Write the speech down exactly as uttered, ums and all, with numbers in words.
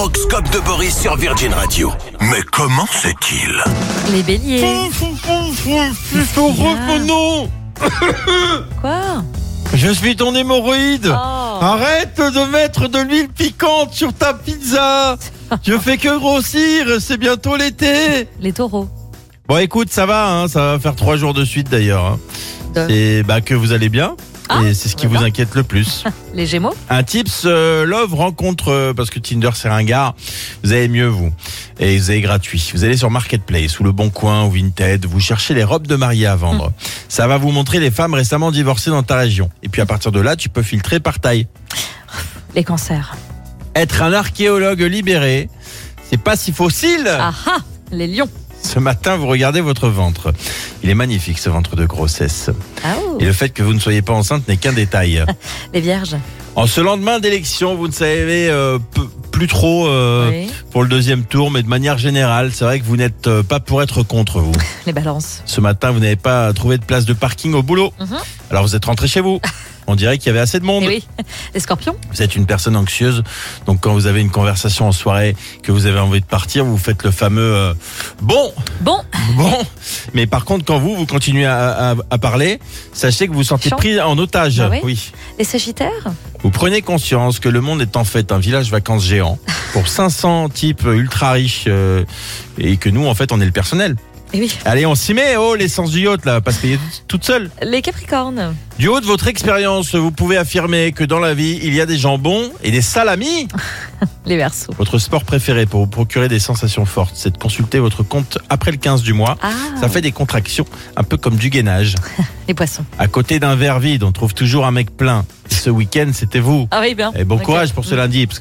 l'horoscope de Boris sur Virgin Radio. Mais comment c'est-il? Les béliers. C'est horrible, mon nom. Quoi? Je suis ton hémorroïde. Oh. Arrête de mettre de l'huile piquante sur ta pizza. Je fais que grossir, c'est bientôt l'été. Les taureaux. Bon, écoute, ça va, hein, ça va faire trois jours de suite d'ailleurs. Hein. De- C'est bah, que vous allez bien. Ah, et c'est ce qui on va vous bien. inquiète le plus. Les gémeaux. Un tips euh, love rencontre euh, parce que Tinder c'est ringard. Vous avez mieux vous et vous avez gratuit. Vous allez sur Marketplace ou Le Bon Coin ou Vinted. Vous cherchez les robes de mariée à vendre. Ça va vous montrer les femmes récemment divorcées dans ta région. Et puis à partir de là, tu peux filtrer par taille. Les cancers. Être un archéologue libéré, c'est pas si facile. Ah ah. Les lions. Ce matin, vous regardez votre ventre. Il est magnifique ce ventre de grossesse. Ah oh. Et le fait que vous ne soyez pas enceinte n'est qu'un détail. Les vierges. En ce lendemain d'élection, vous ne savez euh, p- plus trop euh, Oui. pour le deuxième tour, mais de manière générale, c'est vrai que vous n'êtes euh, pas pour être contre vous. Les balances. Ce matin, vous n'avez pas trouvé de place de parking au boulot. Mhm. Alors vous êtes rentré chez vous. On dirait qu'il y avait assez de monde. Et oui. Les scorpions. Vous êtes une personne anxieuse, donc quand vous avez une conversation en soirée, que vous avez envie de partir, vous faites le fameux euh, bon, Bon. bon. Mais par contre, quand vous, vous continuez à, à, à parler, sachez que vous vous sentez Chant. pris en otage. Ah oui. Oui. Les sagittaires. Vous prenez conscience que le monde est en fait un village vacances géant pour cinq cents types ultra riches euh, et que nous, en fait, on est le personnel. Et oui. Allez, on s'y met, oh, l'essence du yacht, là, parce qu'elle est toute seule. Les capricornes. Du haut de votre expérience, vous pouvez affirmer que dans la vie, il y a des gens bons et des salamis. Les verseaux. Votre sport préféré pour vous procurer des sensations fortes, c'est de consulter votre compte après le quinze du mois. Ah. Ça fait des contractions, un peu comme du gainage. Les poissons. À côté d'un verre vide, on trouve toujours un mec plein. Ce week-end, c'était vous. Ah oui, bien. Et bon Ok. courage pour ce lundi, parce que